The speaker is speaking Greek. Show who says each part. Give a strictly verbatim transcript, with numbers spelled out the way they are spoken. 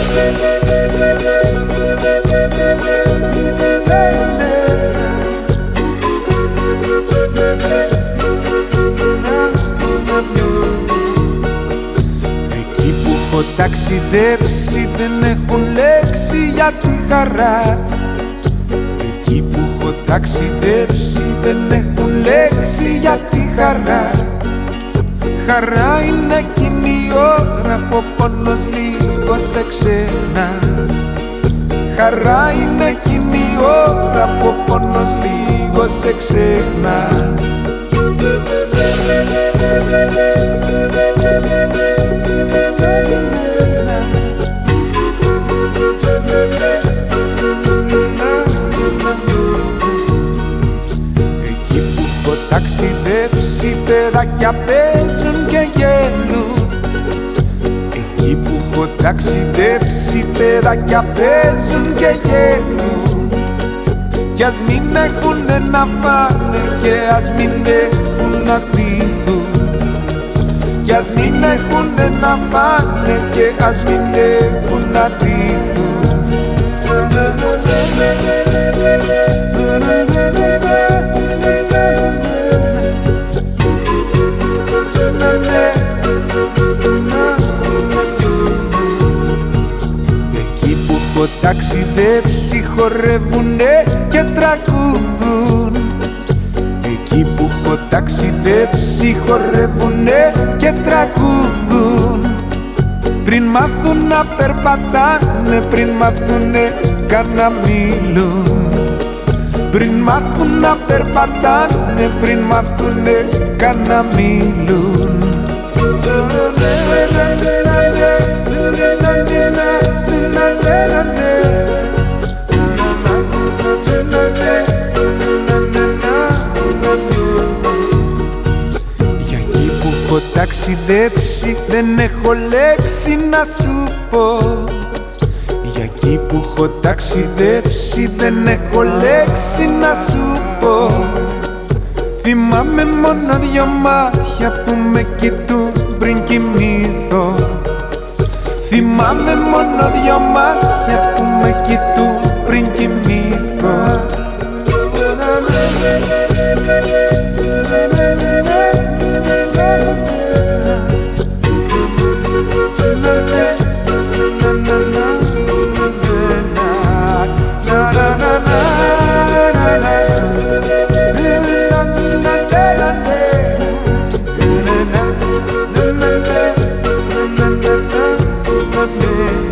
Speaker 1: Εκεί που έχω ταξιδέψει δεν έχουν λέξη για τη χαρά. Εκεί που έχω ταξιδέψει δεν έχουν λέξη για τη χαρά. Χαρά είναι εκείνη η ώρα που ο πόνος λίγο σε ξένα. Χαρά είναι εκείνη η ώρα που ο πόνος λίγο σε ξένα. Εκεί που έχω ταξιδέψει παιδάκια παίζουν και γελούν. Εκεί που έχω ταξιδέψει παιδάκια παίζουν και γελούν. Κι ας μην έχουνε να φάνε και ας μην έχουν να δίδουν. Κι ας μην έχουνε να φάνε και ας μην έχουν να δίδουν. Εκεί που έχω ταξιδέψει χορεύουνε και τραγουδούν. Εκεί που έχω ταξιδέψει χορεύουνε και τραγουδούν. Πριν μάθουν να περπατάνε, πριν μάθουνε καν να μιλούν. Πριν μάθουν να περπατάνε, πριν μάθουνε καν να μιλούν. Για εκεί που έχω ταξιδέψει δεν έχω λέξη να σου πω. Για εκεί που έχω ταξιδέψει δεν έχω λέξη να σου πω. Θυμάμαι μόνο δυο μάτια που με κοιτούν πριν κοιμηθώ. Θυμάμαι μόνο δυο μάτια που με κοιτούν πριν κοιμηθώ. Yeah.